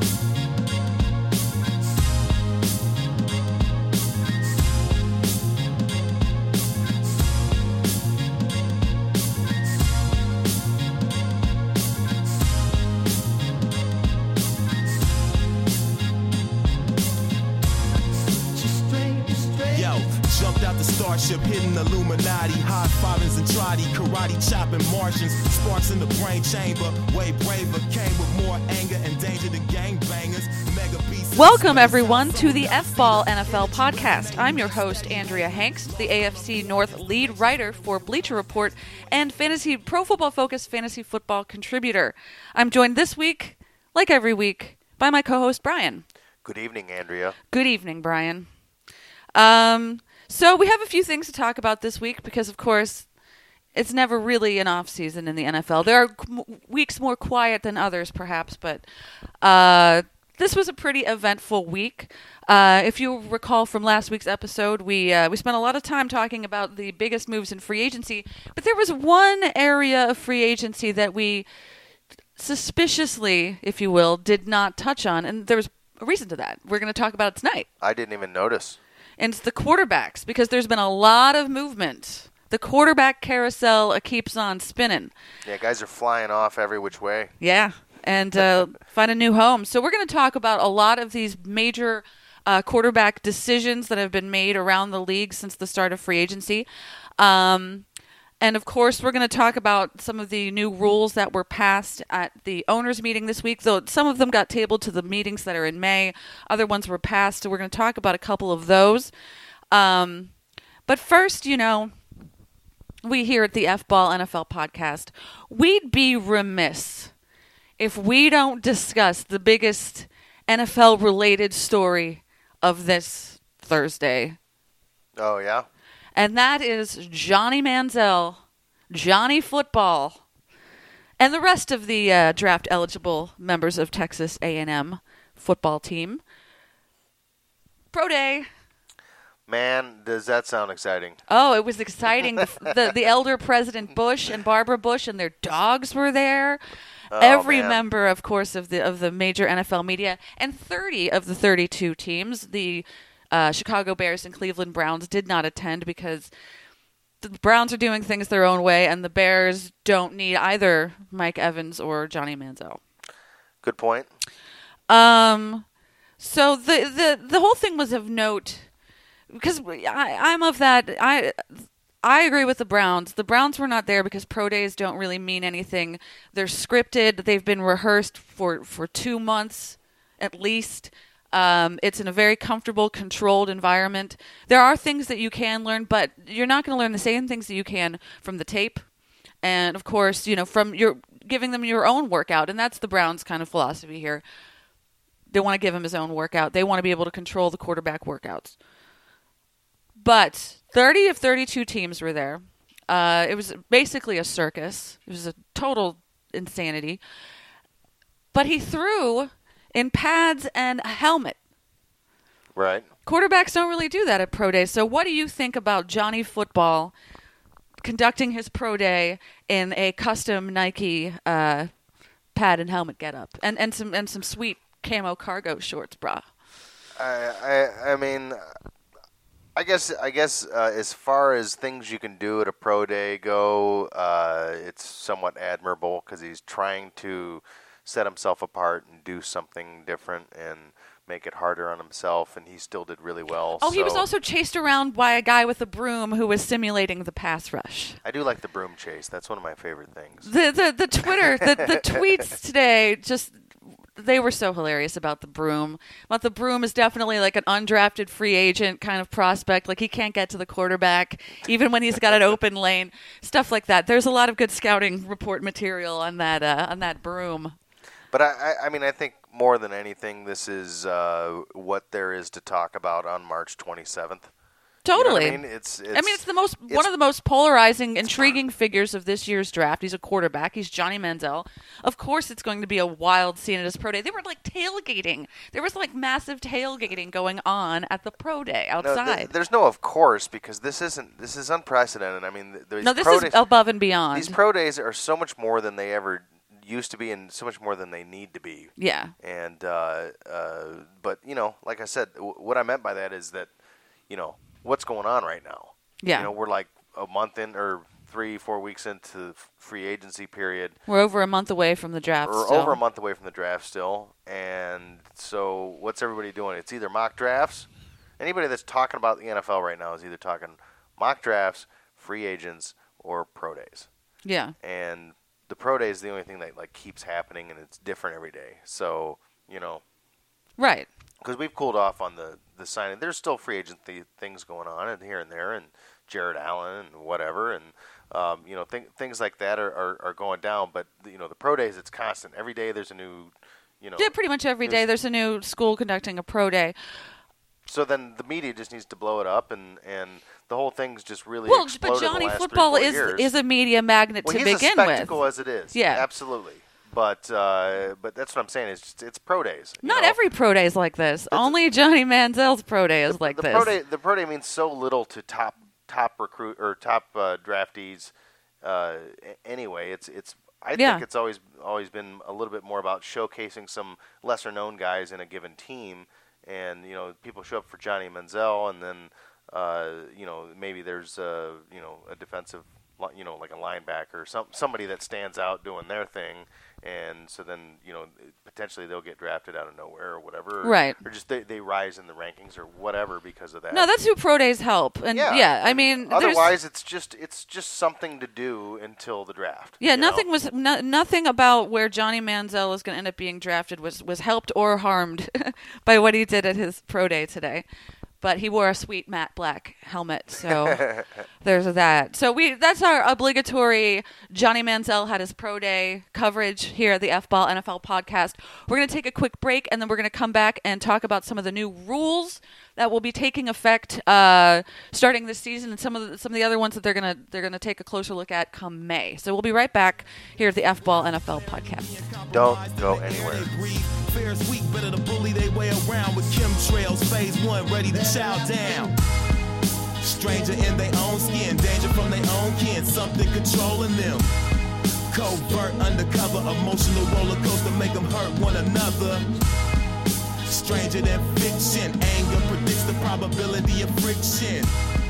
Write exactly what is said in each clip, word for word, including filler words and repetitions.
Hitting Illuminati, high fivings and trotty, karate chopping Martians, sparks in the brain chamber, way braver, came with more anger and danger than gangbangers. Mega beasts. Welcome everyone to the F-Ball N F L podcast. I'm your host Andrea Hangst, the A F C North lead writer for Bleacher Report and fantasy Pro Football Focus fantasy football contributor. I'm joined this week, like every week, by my co-host Brian. Good evening, Andrea. Good evening, Brian. Um. So we have a few things to talk about this week because, of course, it's never really an off season in the N F L. There are weeks more quiet than others, perhaps, but uh, this was a pretty eventful week. Uh, if you recall from last week's episode, we uh, we spent a lot of time talking about the biggest moves in free agency, but there was one area of free agency that we suspiciously, if you will, did not touch on, and there was a reason to that. We're going to talk about it tonight. I didn't even notice. And it's the quarterbacks, because there's been a lot of movement. The quarterback carousel uh, keeps on spinning. Yeah, guys are flying off every which way. Yeah, and uh, find a new home. So we're going to talk about a lot of these major uh, quarterback decisions that have been made around the league since the start of free agency. Um, and, of course, we're going to talk about some of the new rules that were passed at the owners' meeting this week, though some of them got tabled to the meetings that are in May. Other ones were passed, so we're going to talk about a couple of those. Um, but first, you know, we here at the F-Ball N F L podcast, we'd be remiss if we don't discuss the biggest N F L-related story of this Thursday. Oh, yeah? And that is Johnny Manziel, Johnny Football, and the rest of the uh, draft-eligible members of Texas A and M football team. Pro Day. Man, does that sound exciting. Oh, it was exciting. the, the the elder President Bush and Barbara Bush and their dogs were there. Oh, Every man. member, of course, of the of the major N F L media, and thirty of the thirty-two teams, the Uh, Chicago Bears and Cleveland Browns did not attend because the Browns are doing things their own way, and the Bears don't need either Mike Evans or Johnny Manziel. Good point. Um, so the the the whole thing was of note because I, I'm of that. I I agree with the Browns. The Browns were not there because pro days don't really mean anything. They're scripted. They've been rehearsed for for two months at least. Um, it's in a very comfortable, controlled environment. There are things that you can learn, but you're not going to learn the same things that you can from the tape. And, of course, you know, from your giving them your own workout. And that's the Browns' kind of philosophy here. They want to give him his own workout. They want to be able to control the quarterback workouts. But thirty of thirty-two teams were there. Uh, it was basically a circus. It was a total insanity. But he threw in pads and a helmet. Right. Quarterbacks don't really do that at pro day. So what do you think about Johnny Football conducting his pro day in a custom Nike uh, pad and helmet getup and and some and some sweet camo cargo shorts, brah? I I, I mean, I guess I guess uh, as far as things you can do at a pro day go, uh, it's somewhat admirable because he's trying to set himself apart and do something different and make it harder on himself, and he still did really well. Oh, so. He was also chased around by a guy with a broom who was simulating the pass rush. I do like the broom chase. That's one of my favorite things. The the, the Twitter, the, the tweets today, just they were so hilarious about the broom. But the broom is definitely like an undrafted free agent kind of prospect. Like he can't get to the quarterback, even when he's got an open lane. Stuff like that. There's a lot of good scouting report material on that uh, on that broom. But I, I, I mean, I think more than anything, this is uh, what there is to talk about on March twenty-seventh. Totally. You know what I mean, it's, it's I mean, it's the most it's, one of the most polarizing, intriguing figures of this year's draft. He's a quarterback. He's Johnny Manziel. Of course, it's going to be a wild scene at his pro day. They were like tailgating. There was like massive tailgating going on at the pro day outside. No, th- there's no of course because this isn't. This is unprecedented. I mean, th- no, this pro is days, above and beyond. These pro days are so much more than they ever used to be and so much more than they need to be. Yeah. And uh, uh, but you know, like I said, w- what I meant by that is that, you know, what's going on right now. Yeah. You know, we're like a month in or three, four weeks into the free agency period. We're over a month away from the draft. We're still. over a month away from the draft still. And so what's everybody doing? It's either mock drafts. Anybody that's talking about the N F L right now is either talking mock drafts, free agents, or pro days. Yeah. And the pro day is the only thing that like keeps happening, and it's different every day. So, you know. Right. Because we've cooled off on the, the signing. There's still free agent th- things going on and here and there, and Jared Allen and whatever. And, um, you know, th- things like that are, are, are going down. But, you know, the pro days, it's constant. Every day there's a new, you know. Yeah, pretty much every day there's a new school conducting a pro day. So then the media just needs to blow it up, and, and the whole thing's just really well, exploded but Johnny the last Football three, is four years. is a media magnet well, to he's begin a spectacle with. as it is. Yeah, absolutely. But uh, but that's what I'm saying. It's just, it's pro days. you Not know? every pro day is like this. Only Johnny Manziel's pro day is the, like the this. Pro day, the pro day means so little to top top recruit or top uh, draftees. Uh, a- anyway, it's it's. I Yeah. think it's always always been a little bit more about showcasing some lesser known guys in a given team, and you know people show up for Johnny Manziel, and then uh, you know maybe there's uh, you know a defensive li- you know like a linebacker or some somebody that stands out doing their thing. And so then, you know, potentially they'll get drafted out of nowhere or whatever. Or, Right. Or just they, they rise in the rankings or whatever because of that. No, that's who pro days help. And yeah. yeah, I and mean, there's- otherwise it's just it's just something to do until the draft. yeah, you know? nothing was no, nothing about where Johnny Manziel is going to end up being drafted was was helped or harmed by what he did at his pro day today. But he wore a sweet matte black helmet, so there's that. So we that's our obligatory Johnny Manziel had his pro day coverage here at the F-Ball N F L podcast. We're going to take a quick break, and then we're going to come back and talk about some of the new rules that will be taking effect uh, starting this season, and some of the, some of the other ones that they're going to they're going to take a closer look at come May. So we'll be right back here at the F-Ball N F L podcast. Don't go anywhere. Fair's weak, better to bully they way around with chemtrails. Phase one, ready to chow down. Stranger in their own skin, danger from their own kin, something controlling them. Covert, undercover, emotional roller coaster, make them hurt one another. Stranger than fiction, anger predicts the probability of friction.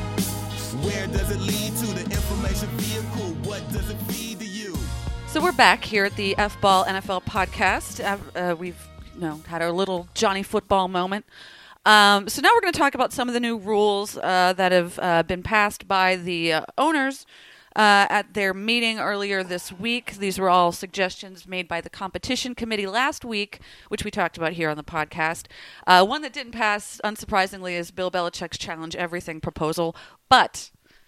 Where does it lead to? The information vehicle, what does it feed to you? So we're back here at the F-Ball N F L podcast. Uh, uh, we've you know, had our little Johnny Football moment. Um, so now we're going to talk about some of the new rules uh, that have uh, been passed by the uh, owners uh, at their meeting earlier this week. These were all suggestions made by the competition committee last week, which we talked about here on the podcast. Uh, one that didn't pass, unsurprisingly, is Bill Belichick's challenge everything proposal. But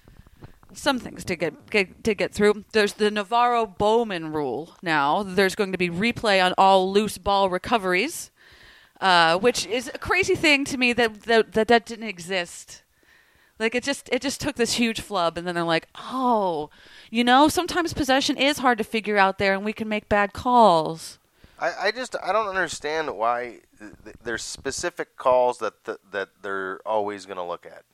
some things to get, get to get through. There's the Navarro Bowman rule now. There's going to be replay on all loose ball recoveries, uh, which is a crazy thing to me that, that that that didn't exist. Like it just it just took this huge flub, and then they're like, oh, you know, sometimes possession is hard to figure out there, and we can make bad calls. I, I just I don't understand why th- there's specific calls that th- that they're always going to look at.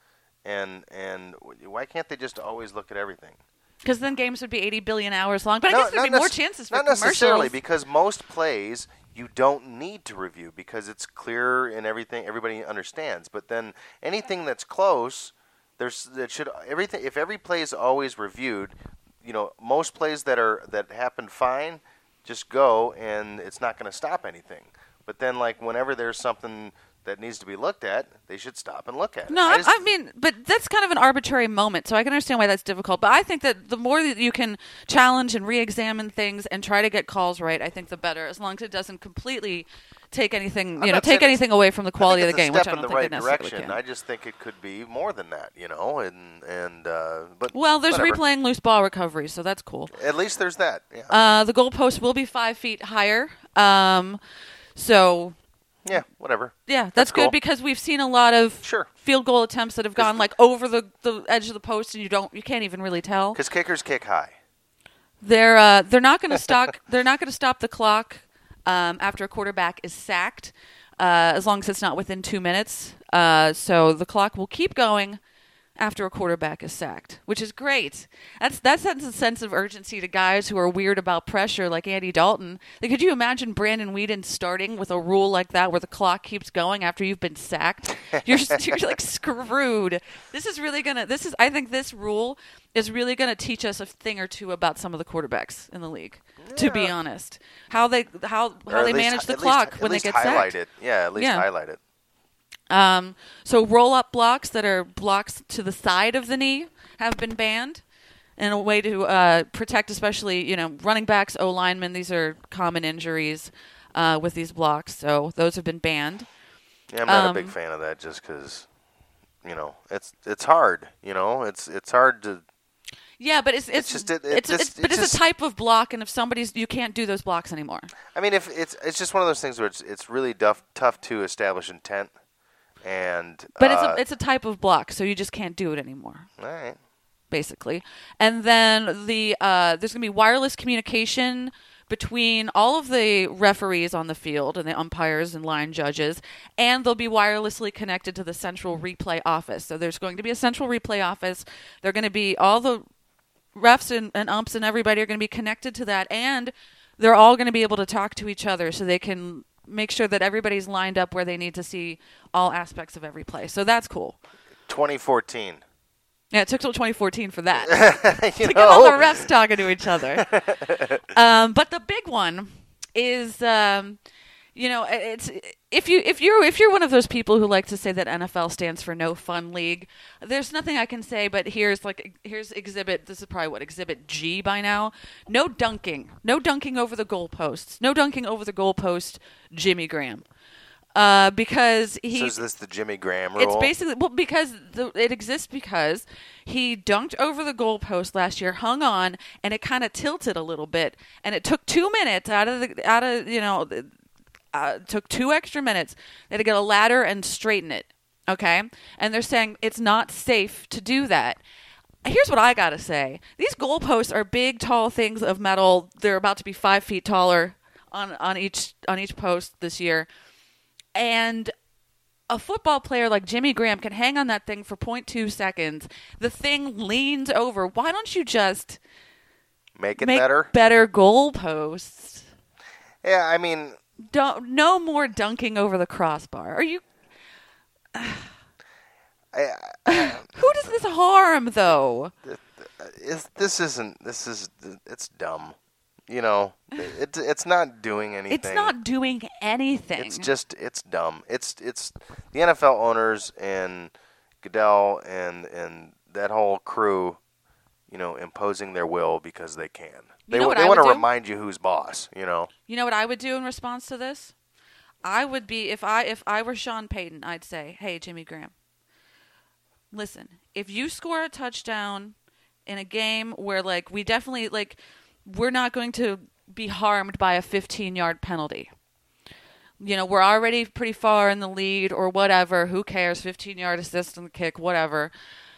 And and why can't they just always look at everything? Because then games would be eighty billion hours long. But I No, guess there'd be not more nec- chances for Not commercials. necessarily, because most plays you don't need to review because it's clear and everything everybody understands. But then anything that's close, there's that should everything if every play is always reviewed, you know, most plays that are that happen fine, just go and it's not going to stop anything. But then like whenever there's something that needs to be looked at, they should stop and look at it. No, I, just, I mean, but that's kind of an arbitrary moment, so I can understand why that's difficult. But I think that the more that you can challenge and re-examine things and try to get calls right, I think the better, as long as it doesn't completely take anything, I'm you know, not take saying anything away from the quality I of think the it's game, a which step I don't in the think right it necessarily direction. can. I just think it could be more than that, you know, and and uh, but Well, there's whatever. replaying loose ball recovery, so that's cool. At least there's that. Yeah. Uh, the goalpost will be five feet higher, um, so. Yeah, whatever. Yeah, that's, That's good cool. because we've seen a lot of Sure. field goal attempts that have gone like over the, the edge of the post, and you don't you can't even really tell. Because kickers kick high. They're uh, they're not going to stop. They're not going to stop the clock um, after a quarterback is sacked, uh, as long as it's not within two minutes. Uh, so the clock will keep going after a quarterback is sacked, which is great. That's that sends a sense of urgency to guys who are weird about pressure, like Andy Dalton. Like, could you imagine Brandon Weeden starting with a rule like that, where the clock keeps going after you've been sacked? You're just, you're like screwed. This is really gonna. This is. I think this rule is really gonna teach us a thing or two about some of the quarterbacks in the league. Yeah. To be honest, how they how how they least, manage the clock least, when they get highlight sacked. It. Yeah, at least yeah. highlight it. Um, so roll-up blocks that are blocks to the side of the knee have been banned in a way to uh, protect, especially, you know, running backs, O-linemen. These are common injuries uh, with these blocks, so those have been banned. Yeah, I'm not um, a big fan of that just because, you know, it's it's hard. You know, it's it's hard to. Yeah, but it's it's, it's just it, it it's, just, it's but it's, it's just, a type of block, and if somebody's you can't do those blocks anymore. I mean, if it's it's just one of those things where it's it's really tough tough to establish intent. And but uh, it's a it's a type of block, so you just can't do it anymore. All right. Basically, and then the uh, there's gonna be wireless communication between all of the referees on the field and the umpires and line judges, and they'll be wirelessly connected to the central replay office. So there's going to be a central replay office. They're going to be all the refs and, and umps and everybody are going to be connected to that, and they're all going to be able to talk to each other, so they can make sure that everybody's lined up where they need to see all aspects of every play. So that's cool. twenty fourteen. Yeah, it took till twenty fourteen for that. you to know? get all the refs talking to each other. um, but the big one is, um, you know, it's if you if you're if you're one of those people who like to say that N F L stands for no fun league, there's nothing I can say. But here's like here's exhibit. This is probably what exhibit G by now. No dunking. No dunking over the goalposts. No dunking over the goalpost. Jimmy Graham. Uh, because he. So is this the Jimmy Graham rule? It's basically well because the, it exists because he dunked over the goalpost last year, hung on, and it kind of tilted a little bit, and it took two minutes out of the out of you know, uh, took two extra minutes. They had to get a ladder and straighten it. Okay, and they're saying it's not safe to do that. Here's what I gotta say: these goalposts are big, tall things of metal. They're about to be five feet taller on on each on each post this year. And a football player like Jimmy Graham can hang on that thing for zero point two seconds. The thing leans over. Why don't you just make it make better? Better goalposts. Yeah, I mean, don't no more dunking over the crossbar. Are you? I, I, Who does this harm, though? This, this isn't. This is. It's dumb. You know, it's it's not doing anything. It's not doing anything. It's just it's dumb. It's it's the N F L owners and Goodell and and that whole crew, you know, imposing their will because they can. You They know what they I want to would do? remind you who's boss. You know. You know what I would do in response to this? I would be if I if I were Sean Payton, I'd say, "Hey, Jimmy Graham, listen, if you score a touchdown in a game where like we definitely like." We're not going to be harmed by a fifteen-yard penalty. You know, we're already pretty far in the lead or whatever. Who cares? fifteen-yard assist on the kick, whatever.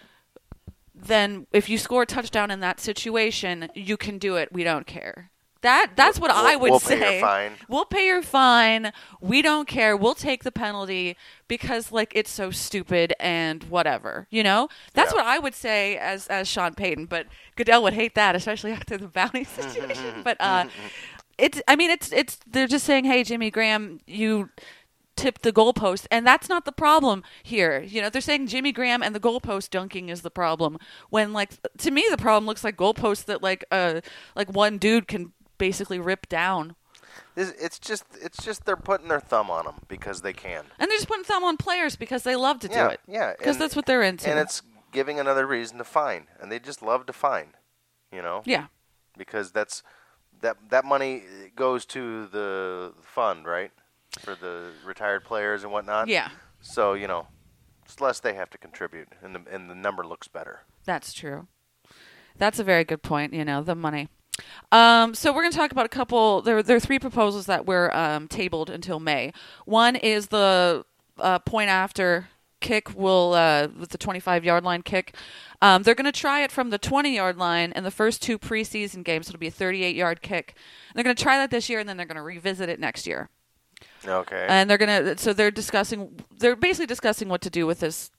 Then if you score a touchdown in that situation, you can do it. We don't care. That That's what we'll, I would we'll say. Pay your fine. We'll pay your fine. We don't care. We'll take the penalty because, like, it's so stupid and whatever. You know? That's yeah. what I would say as as Sean Payton. But Goodell would hate that, especially after the bounty situation. but uh, it's. I mean, it's it's. They're just saying, "Hey, Jimmy Graham, you tipped the goalpost," and that's not the problem here. You know, they're saying Jimmy Graham and the goalpost dunking is the problem. When, like, to me, the problem looks like goalposts that like uh like one dude can basically rip down. It's just it's just they're putting their thumb on them because they can. And they're just putting thumb on players because they love to yeah, do it. Yeah, because that's what they're into. And it's giving another reason to fine, and they just love to fine. You know. Yeah. Because that's that that money goes to the fund, right, for the retired players and whatnot. Yeah. So you know, it's less they have to contribute, and the and the number looks better. That's true. That's a very good point. You know, the money. Um, so we're going to talk about a couple. There, there are three proposals that were um, tabled until May. One is the uh, point after kick will uh, with the twenty-five-yard line kick. Um, they're going to try it from the twenty-yard line in the first two preseason games. It'll be a thirty-eight-yard kick. And they're going to try that this year, and then they're going to revisit it next year. Okay. And they're going to. So they're discussing. They're basically discussing what to do with this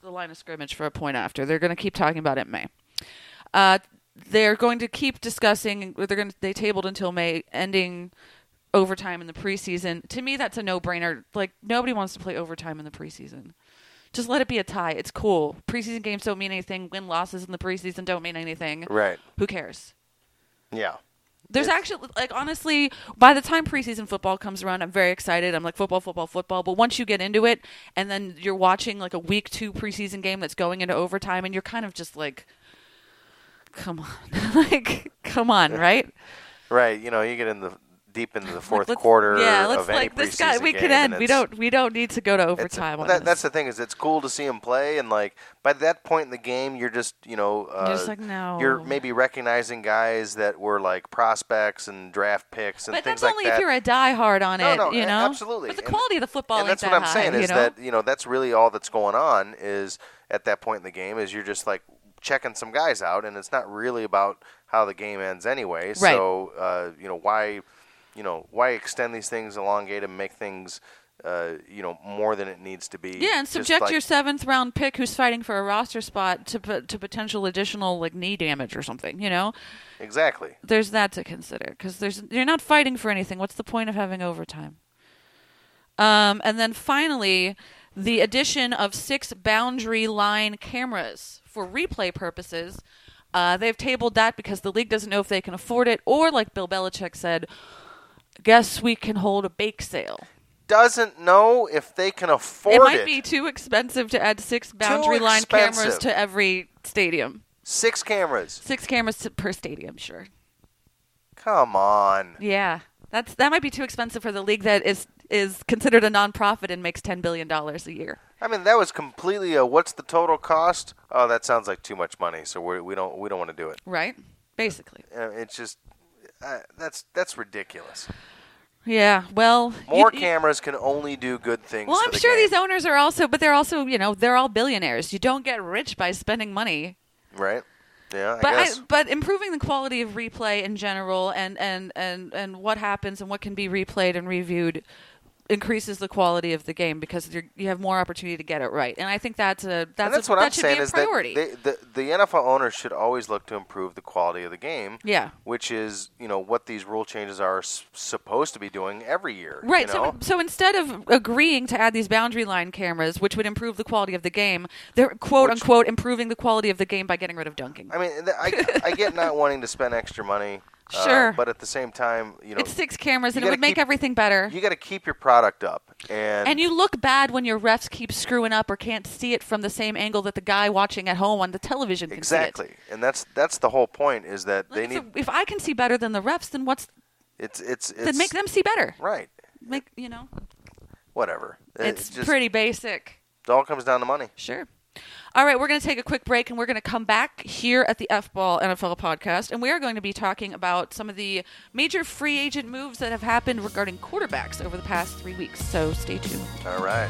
the line of scrimmage for a point after. They're going to keep talking about it in May. Uh, they're going to keep discussing. They're going to. They tabled until May, ending overtime in the preseason. To me, that's a no-brainer. Like, nobody wants to play overtime in the preseason. Just let it be a tie. It's cool. Preseason games don't mean anything. Win-losses in the preseason don't mean anything. Right. Who cares? Yeah. There's It's- actually, like, honestly, by the time preseason football comes around, I'm very excited. I'm like, football, football, football. But once you get into it, and then you're watching, like, a week two preseason game that's going into overtime, and you're kind of just like, come on. like, come on, right? Right. You know, you get in the deep into the fourth Like, let's- quarter yeah, let's of any like this guy. preseason We game, could and end. We it's- don't. We don't need to go to It's- overtime well, on that, this. that's the thing is it's cool to see him play, and like by that point in the game, you're just you know uh, You're just like, no. you're maybe recognizing guys that were like prospects and draft picks and But things that's like only that. if you're a diehard on No, it, no, you a- know. absolutely. But the And- quality of the football and ain't that's that what I'm high, saying you is know? that you know that's really all that's going on is at that point in the game is you're just like checking some guys out, and it's not really about how the game ends anyway. Right. So uh, you know why. You know, why extend these things, elongate them, make things, uh, you know, more than it needs to be? Yeah, and Just subject like- your seventh round pick who's fighting for a roster spot to p- to potential additional like knee damage or something. You know, Exactly. there's that to consider because there's you're not fighting for anything. What's the point of having overtime? Um, and then finally, the addition of six boundary line cameras for replay purposes. Uh, they've tabled that because the league doesn't know if they can afford it, or like Bill Belichick said, guess we can hold a bake sale. Doesn't know if they can afford It it. might be too expensive to add six boundary line cameras expensive. to every stadium. Six cameras. Six cameras to, per stadium, sure. Come on. Yeah, that's that might be too expensive for the league that is is considered a nonprofit and makes ten billion dollars a year. I mean, that was completely a what's the total cost? Oh, that sounds like too much money, so we we don't we don't want to do it. Right? Basically. Uh, it's just uh, that's that's ridiculous. Yeah. Well, More you- you- cameras can only do good things. Well, for I'm the sure game, these owners are also, but they're also, you know, they're all billionaires. You don't get rich by spending money. right? Yeah, I But guess. I, but improving the quality of replay in general, and, and, and, and what happens and what can be replayed and reviewed, increases the quality of the game because you're, you have more opportunity to get it right. And I think that's a that's, and that's a, what that I'm should saying be a is priority. that they, the the N F L owners should always look to improve the quality of the game. Yeah. Which is you know what these rule changes are s- supposed to be doing every year. Right. You know? So, so instead of agreeing to add these boundary line cameras, which would improve the quality of the game, they're quote Which- unquote improving the quality of the game by getting rid of dunking. I mean, th- I, I get not wanting to spend extra money. uh, Sure. but at the same time, you know, It's six cameras, you and it gotta would make keep- everything better. you got to keep your product up. And, And you look bad when your refs keep screwing up or can't see it from the same angle that the guy watching at home on the television can see it. exactly, and that's that's the whole point is that they Like, need so if I can see better than the refs, then what's it's it's it's then make them see better. right. Make you know, Whatever. It it's just, pretty basic. It all comes down to money. Sure. All right, we're going to take a quick break, and we're going to come back here at the F-Ball N F L podcast, and we are going to be talking about some of the major free agent moves that have happened regarding quarterbacks over the past three weeks. So stay tuned. All right.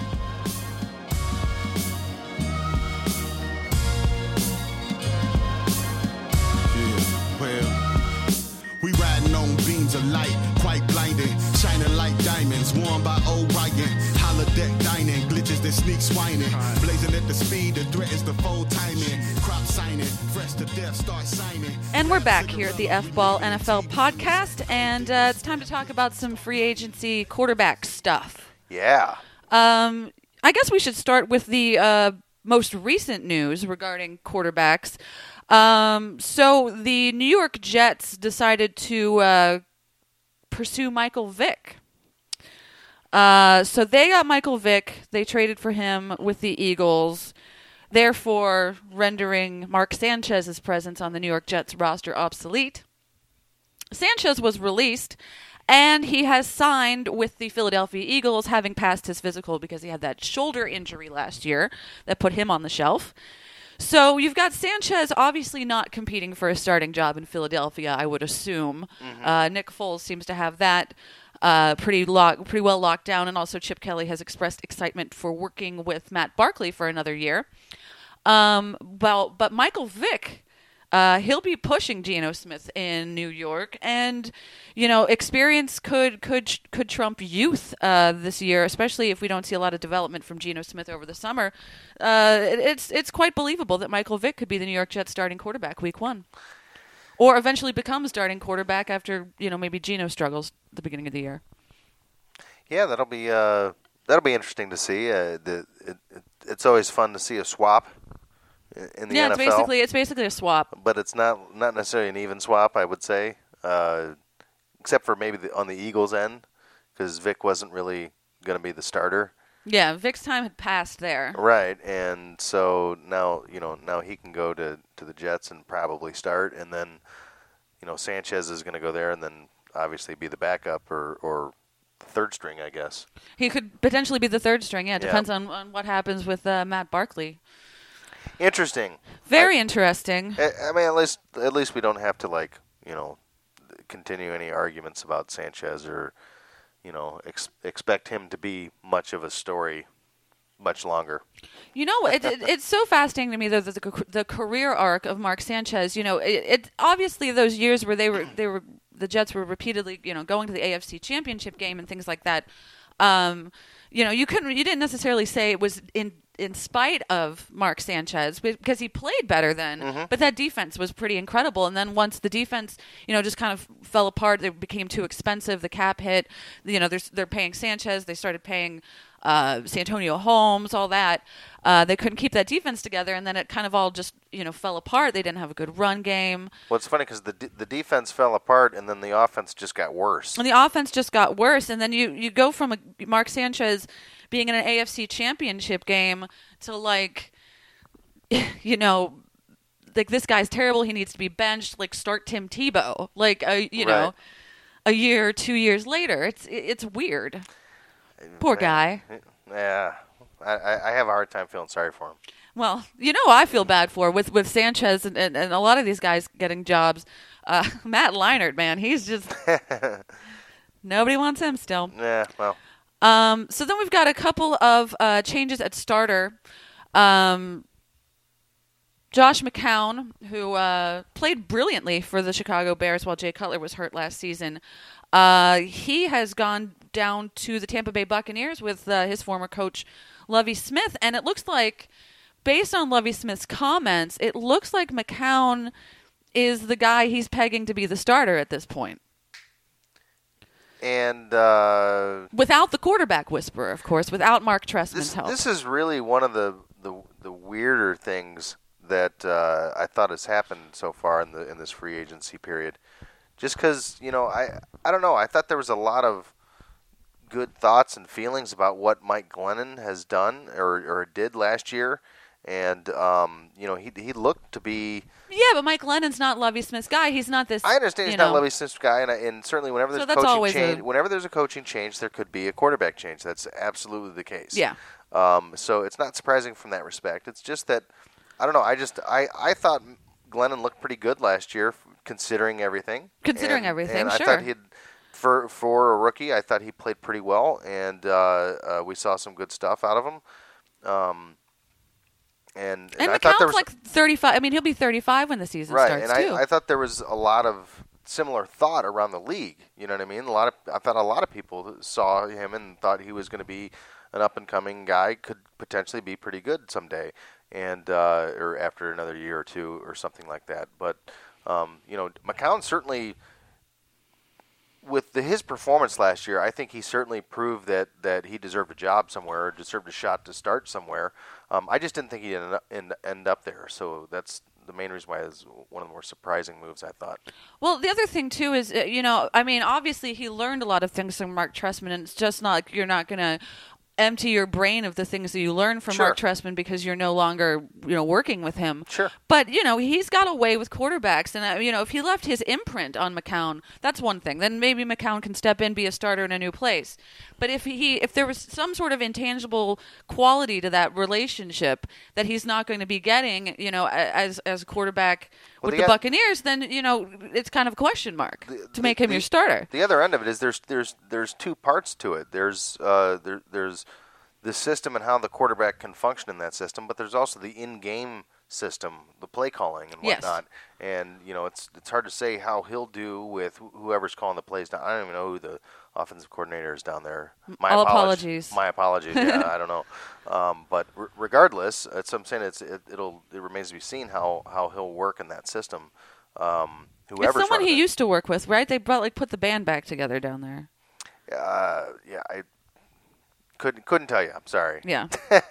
Yeah, well, we riding on beams of light, quite blinding, shining like diamonds, worn by Orion. Holodeck dining, glitches that sneak swining, blazing at the speed that threatens the full timing. Crop signing, fresh to death, start signing. And we're back here at the F-Ball N F L podcast, and uh, it's time to talk about some free agency quarterback stuff. Yeah. Um, I guess we should start with the uh, most recent news regarding quarterbacks. Um, so the New York Jets decided to uh, pursue Michael Vick. Uh, so they got Michael Vick. They traded for him with the Eagles, therefore rendering Mark Sanchez's presence on the New York Jets roster obsolete. Sanchez was released, and he has signed with the Philadelphia Eagles, having passed his physical because he had that shoulder injury last year that put him on the shelf. So you've got Sanchez obviously not competing for a starting job in Philadelphia, I would assume. Mm-hmm. Uh, Nick Foles seems to have that uh, pretty lock, pretty well locked down, and also Chip Kelly has expressed excitement for working with Matt Barkley for another year. Um, well, but Michael Vick Uh, he'll be pushing Geno Smith in New York, and you know, experience could could could trump youth uh, this year, especially if we don't see a lot of development from Geno Smith over the summer. Uh, it, it's it's quite believable that Michael Vick could be the New York Jets starting quarterback week one, or eventually become starting quarterback after you know maybe Geno struggles at the beginning of the year. Yeah, that'll be uh, that'll be interesting to see. Uh, the, it, it, it's always fun to see a swap in the yeah, N F L. it's basically it's basically a swap. But it's not not necessarily an even swap, I would say, uh, except for maybe the, on the Eagles' end, because Vic wasn't really going to be the starter. Yeah, Vic's time had passed there. Right, and so now you know now he can go to, to the Jets and probably start, and then you know Sanchez is going to go there, and then obviously be the backup or or third string, I guess. He could potentially be the third string. Yeah, it Yeah. depends on, on what happens with uh, Matt Barkley. Interesting. Very I, interesting. I, I mean, at least at least we don't have to like you know continue any arguments about Sanchez or you know ex- expect him to be much of a story much longer. You know, it, it, it's so fascinating to me though that the, the career arc of Mark Sanchez. You know, it, it obviously those years where they were they were the Jets were repeatedly you know going to the A F C Championship game and things like that. Um, you know, you couldn't you didn't necessarily say it was in. in spite of Mark Sanchez, because he played better then, Mm-hmm. but that defense was pretty incredible. And then once the defense, you know, just kind of fell apart, they became too expensive, the cap hit, you know, they're, they're paying Sanchez, they started paying uh, Santonio Holmes, all that. Uh, they couldn't keep that defense together, and then it kind of all just, you know, fell apart. They didn't have a good run game. Well, it's funny because the de- the defense fell apart, and then the offense just got worse. And the offense just got worse, and then you, you go from a Mark Sanchez being in an A F C Championship game to like, you know, like this guy's terrible. He needs to be benched. Like start Tim Tebow. Like a you know, Right. a year, two years later. It's it's weird. Poor guy. Yeah, I, I I have a hard time feeling sorry for him. Well, you know, I feel bad for with with Sanchez and, and, and a lot of these guys getting jobs. Uh, Matt Leinart, man, he's just nobody wants him still. Yeah, well, Um, so then we've got a couple of uh, changes at starter. Um, Josh McCown, who uh, played brilliantly for the Chicago Bears while Jay Cutler was hurt last season, uh, he has gone down to the Tampa Bay Buccaneers with uh, his former coach, Lovie Smith. And it looks like, based on Lovie Smith's comments, it looks like McCown is the guy he's pegging to be the starter at this point. and uh, Without the quarterback whisperer, of course, without Mark Trestman's this help. this is really one of the the, the weirder things that uh, I thought has happened so far in the in this free agency period. Just because you know, I I don't know. I thought there was a lot of good thoughts and feelings about what Mike Glennon has done or or did last year, and um, you know, he he looked to be. Yeah, but Mike Lennon's not Lovie Smith's guy. He's not this. I understand he's you not know. Lovie Smith's guy, and, I, and certainly whenever there's So that's coaching always change, a- whenever there's a coaching change, there could be a quarterback change. That's absolutely the case. Yeah. Um, so it's not surprising from that respect. It's just that I don't know. I just I, I thought Glennon looked pretty good last year, f- considering everything. Considering And- everything, and I sure. thought he'd for for a rookie, I thought he played pretty well, and uh, uh, we saw some good stuff out of him. Um, and and, And I thought there McCown's was like thirty-five. I mean, he'll be thirty-five when the season right, starts, and too. I, I thought there was a lot of similar thought around the league. You know what I mean? A lot of I thought a lot of people saw him and thought he was going to be an up and coming guy, could potentially be pretty good someday, and uh, or after another year or two or something like that. But um, you know, McCown certainly. With the, his performance last year, I think he certainly proved that, that he deserved a job somewhere, or deserved a shot to start somewhere. Um, I just didn't think he'd end up, end, end up there. So that's the main reason why it was one of the more surprising moves, I thought. Well, the other thing, too, is, uh, you know, I mean, obviously he learned a lot of things from Mark Trestman, and it's just not like you're not going to empty your brain of the things that you learned from Sure. Mark Trestman because you're no longer, you know, working with him. Sure. But, you know, he's got a way with quarterbacks. And, uh, you know, if he left his imprint on McCown, that's one thing. Then maybe McCown can step in, be a starter in a new place. But if he, if there was some sort of intangible quality to that relationship that he's not going to be getting, you know, a- as as a quarterback Well, with the the oth- Buccaneers, then, you know, it's kind of a question mark The- to make him the- your starter. The other end of it is there's there's there's two parts to it. There's uh, there, there's the system and how the quarterback can function in that system, but there's also the in-game system, the play calling and Yes. whatnot. And you know, it's it's hard to say how he'll do with wh- whoever's calling the plays down. I don't even know who the offensive coordinator is down there. My All apolog- apologies. My apologies. Yeah, I don't know. Um, but r- regardless, it's I'm saying it's it, it'll it remains to be seen how, how he'll work in that system. Um, It's whoever's someone running he it. used to work with, right? They brought like put the band back together down there. Uh, yeah, I couldn't couldn't tell you. I'm sorry. Yeah.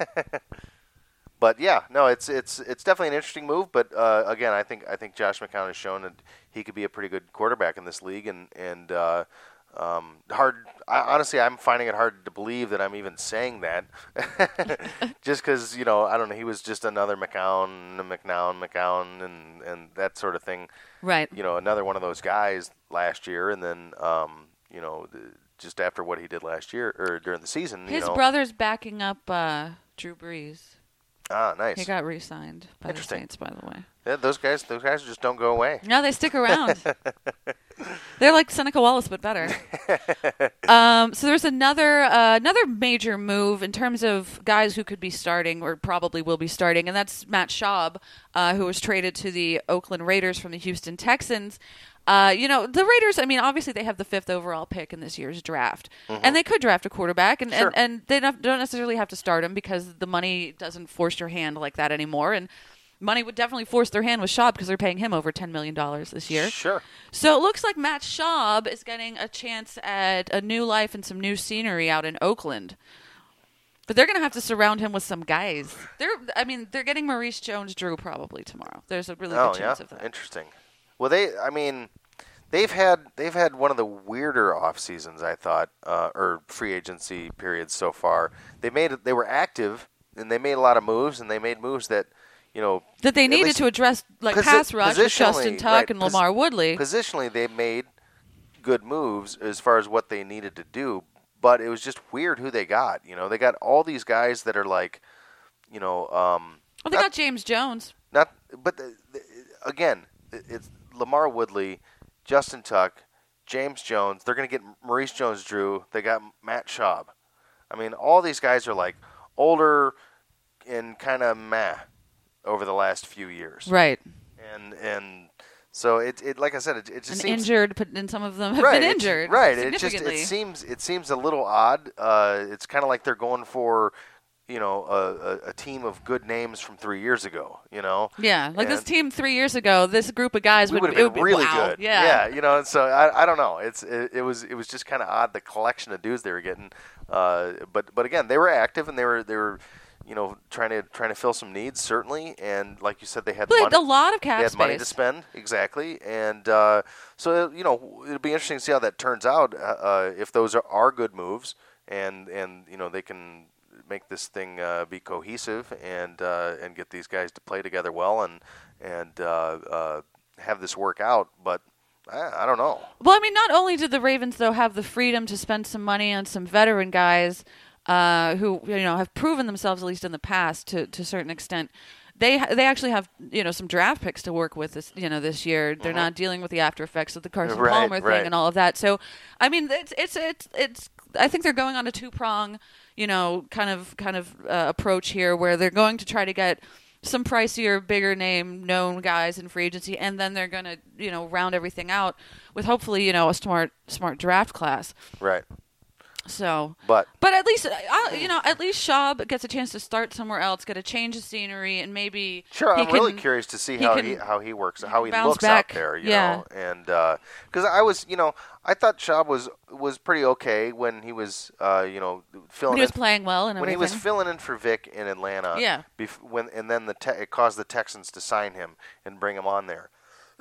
But yeah, no, it's it's it's definitely an interesting move. But uh, again, I think I think Josh McCown has shown that he could be a pretty good quarterback in this league, and and uh, um, hard. I, honestly, I'm finding it hard to believe that I'm even saying that, just because you know I don't know. He was just another McCown, McNown, McCown, and and that sort of thing. Right. You know, another one of those guys last year, and then um, you know, the, just after what he did last year or during the season, His you know, brother's backing up uh, Drew Brees. ah, nice. He got re-signed by the Interesting. Saints, by the way. Yeah, those guys, those guys just don't go away. No, they stick around. They're like Seneca Wallace, but better. um, so there's another uh, another major move in terms of guys who could be starting or probably will be starting, and that's Matt Schaub, uh, who was traded to the Oakland Raiders from the Houston Texans. Uh, you know, the Raiders, I mean, obviously they have the fifth overall pick in this year's draft. And they could draft a quarterback, and, Sure. and, and they don't don't necessarily have to start him because the money doesn't force your hand like that anymore. And money would definitely force their hand with Schaub because they're paying him over ten million dollars this year. Sure. So it looks like Matt Schaub is getting a chance at a new life and some new scenery out in Oakland. But they're going to have to surround him with some guys. They're, I mean, they're getting Maurice Jones-Drew probably tomorrow. There's a really Oh good yeah, chance of that. interesting. Well, they, I mean, they've had they've had one of the weirder off seasons, I thought, uh, or free agency periods so far. They made they were active and they made a lot of moves, and they made moves that, you know, That they at needed least to address like posi- pass rush with Justin positionally, Tuck right, and pos- Lamar Woodley. Positionally, they made good moves as far as what they needed to do, but it was just weird who they got. You know, they got all these guys that are like, you know, um, Well, they not- got James Jones. Not, but the, the, again, it- it's Lamar Woodley, Justin Tuck, James Jones. They're going to get Maurice Jones-Drew. They got Matt Schaub. I mean, all these guys are like older and kind of meh over the last few years. Right. And and so it it like I said, it, it just And seems injured, but and some of them have right, been it's- injured. Right. It just significantly. it seems it seems a little odd. Uh, it's kind of like they're going for, you know, a, a, a team of good names from three years ago. You know. Yeah, like this And- team three years ago, this group of guys we would, would it have would been be really wow. good. Yeah. you know. And so I, I don't know. It's it, it was it was just kind of odd the collection of dudes they were getting. Uh, but but again, they were active and they were they were, you know, trying to trying to fill some needs certainly. And like you said, they had But money. a lot of cap They had space. money to spend, exactly, and uh, so you know it'll be interesting to see how that turns out. Uh, uh, if those are, are good moves, and and you know they can make this thing uh, be cohesive and uh, and get these guys to play together well and and uh, uh, have this work out. But I, I don't know. Well, I mean, not only did the Ravens though have the freedom to spend some money on some veteran guys uh, who you know have proven themselves at least in the past to to a certain extent. They they actually have you know some draft picks to work with this you know this year. They're not dealing with the after effects of the Carson Right, Palmer thing right. and all of that. So, I mean, it's it's it's it's. I think they're going on a two prong, you know, kind of kind of uh, approach here, where they're going to try to get some pricier, bigger name, known guys in free agency, and then they're going to you know round everything out with hopefully you know a smart smart draft class. Right, So, but but at least I, you know, at least Schaub gets a chance to start somewhere else, get a change of scenery, and maybe sure, he I'm really can- curious to see he how can he how he works, how he bounce looks back. out there. You Yeah. know, and because I was, you know, I thought Schaub was was pretty okay when he was, uh, you know, filling when he was in playing well and when he everything. was filling in for Vic in Atlanta. Yeah. Bef- when and then the te- it caused the Texans to sign him and bring him on there.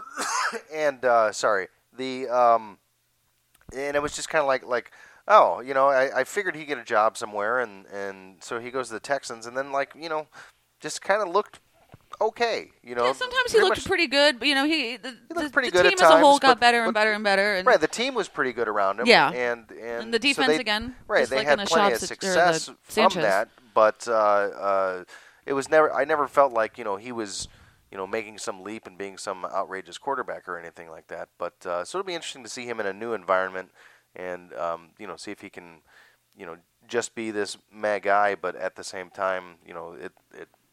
and uh, sorry, the um, and it was just kind of like like oh, you know, I, I figured he'd get a job somewhere, and and so he goes to the Texans, and then like you know, just kind of looked okay, you know. yeah, sometimes he pretty looked much- pretty good, but you know, he the, He looked the, pretty the good team at as a whole times, got but- better and but- better and better. And Right, the team was pretty good around him. Yeah. and and, And the so defense they- again, Right, just they like had in a plenty Schaub of sit- or the success from Sanchez. that, but uh, uh, it was never. I never felt like you know he was, you know, making some leap and being some outrageous quarterback or anything like that. But uh, so it'll be interesting to see him in a new environment and um, you know see if he can, you know, just be this meh guy, but at the same time, you know, it it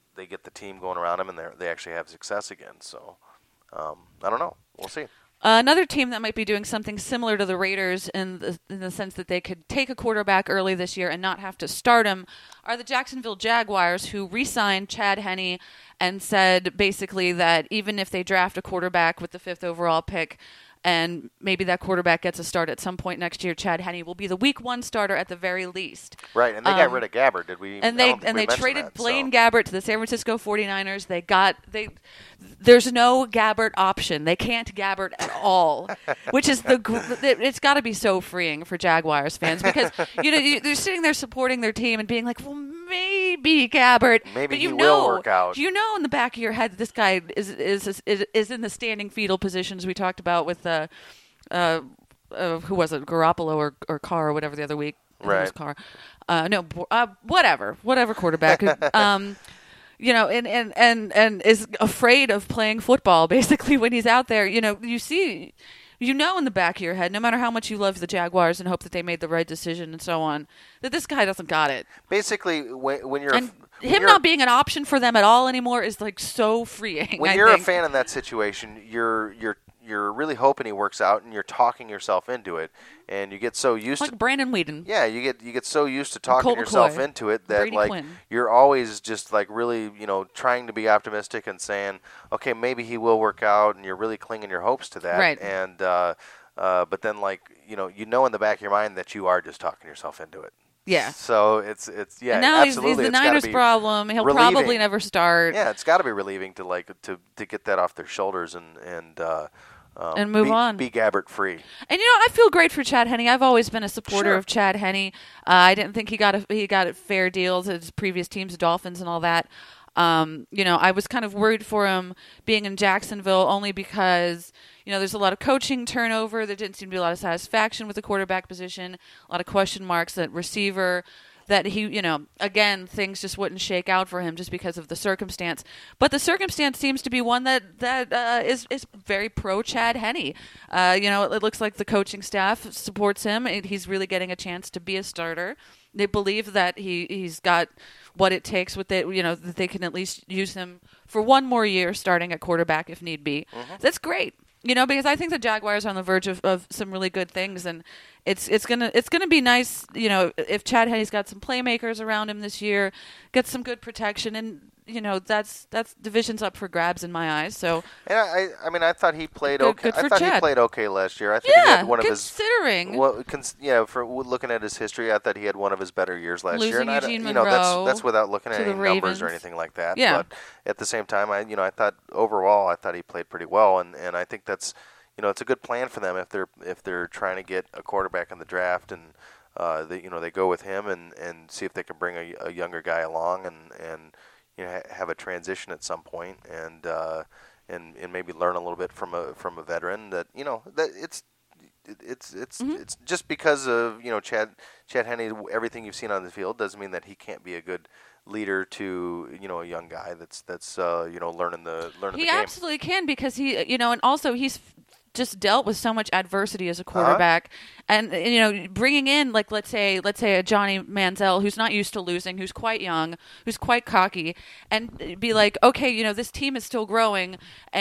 they get the team going around them and they they actually have success again. So um, I don't know. We'll see. Uh, another team that might be doing something similar to the Raiders in the, in the sense that they could take a quarterback early this year and not have to start him are the Jacksonville Jaguars, who re-signed Chad Henne and said basically that even if they draft a quarterback with the fifth overall pick and maybe that quarterback gets a start at some point next year, Chad Henne will be the week one starter at the very least. Right, and they um, got rid of Gabbert. Did we? And they and they traded that, Blaine so. Gabbert to the San Francisco forty-niners. They got they. There's no Gabbert option. They can't Gabbert at all, which is the. It's got to be so freeing for Jaguars fans because you know you, they're sitting there supporting their team and being like, well, maybe Gabbert, maybe but you he know, will work out. You know, in the back of your head, that this guy is is is is in the standing fetal positions we talked about with uh, uh, uh who was it, Garoppolo or or Carr or whatever the other week. Right. It was Carr. Uh, no, uh, whatever, whatever quarterback. um. You know, and, and, and, and is afraid of playing football, basically, when he's out there. You know, you see, you know in the back of your head, no matter how much you love the Jaguars and hope that they made the right decision and so on, that this guy doesn't got it. Basically, when, when you're... And when him you're, not being an option for them at all anymore is, like, so freeing, When I you're think. a fan in that situation, you're you're you're really hoping he works out, and you're talking yourself into it, and you get so used like to Brandon Whedon. Yeah, you get you get so used to talking Colt yourself McCoy, into it that Brady like Quinn. You're always just like really you know trying to be optimistic and saying, okay, maybe he will work out, and you're really clinging your hopes to that. Right. And uh, uh, but then like you know you know in the back of your mind that you are just talking yourself into it. Yeah. So it's it's yeah. And now he's, absolutely, he's the it's gotta Niners' be problem. He'll relieving. probably never start. Yeah, it's got to be relieving to like to to get that off their shoulders and and. Uh, Um, and move be, on. Be Gabbert free. And you know, I feel great for Chad Henne. I've always been a supporter Sure. of Chad Henne. Uh, I didn't think he got a, he got a fair deals at his previous teams, Dolphins and all that. Um, you know, I was kind of worried for him being in Jacksonville only because you know there's a lot of coaching turnover. There didn't seem to be a lot of satisfaction with the quarterback position. A lot of question marks at receiver. That he, you know, again, things just wouldn't shake out for him just because of the circumstance. But the circumstance seems to be one that that uh, is is very pro Chad Henne. Uh, you know, it, it looks like the coaching staff supports him. It, he's really getting a chance to be a starter. They believe that he he's got what it takes with it. You know, that they can at least use him for one more year, starting at quarterback if need be. Mm-hmm. That's great. You know, because I think the Jaguars are on the verge of, of some really good things, and it's it's gonna it's gonna be nice. You know, if Chad Henne's got some playmakers around him this year, gets some good protection, and you know that's that's division's up for grabs in my eyes. So yeah, I I mean I thought he played good, okay. good for I thought Chad. he played okay last year. I think yeah, he had one of considering. his well, cons, yeah, for looking at his history, I thought he had one of his better years last Losing year. And Eugene I, you know, that's Monroe that's without looking at to any the numbers Ravens. or anything like that. Yeah. But at the same time, I you know I thought overall I thought he played pretty well, and, and I think that's you know it's a good plan for them if they're if they're trying to get a quarterback in the draft and. Uh, they, you know, they go with him and, and see if they can bring a, a younger guy along and, and you know ha- have a transition at some point and uh, and and maybe learn a little bit from a from a veteran that you know that it's it's it's Mm-hmm. it's just because of you know Chad Chad Henne, everything you've seen on the field doesn't mean that he can't be a good leader to you know a young guy that's that's uh, you know learning the learning He the game. absolutely can because he you know and also he's just dealt with so much adversity as a quarterback, uh-huh. and you know, bringing in like let's say let's say a Johnny Manziel who's not used to losing, who's quite young, who's quite cocky, and be like, okay, you know, this team is still growing,